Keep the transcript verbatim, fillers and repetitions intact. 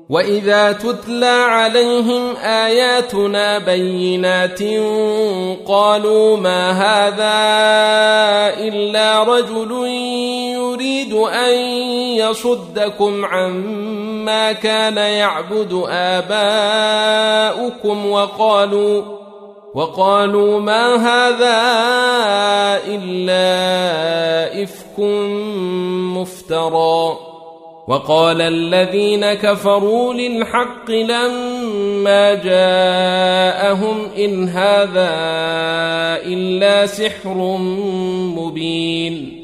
وإذا تتلى عليهم آياتنا بينات قالوا ما هذا إلا رجل يريد أن يصدكم عما كان يعبد آباؤكم وقالوا وقالوا ما هذا إلا إفك مفترى. وقال الذين كفروا للحق لما جاءهم إن هذا إلا سحر مبين.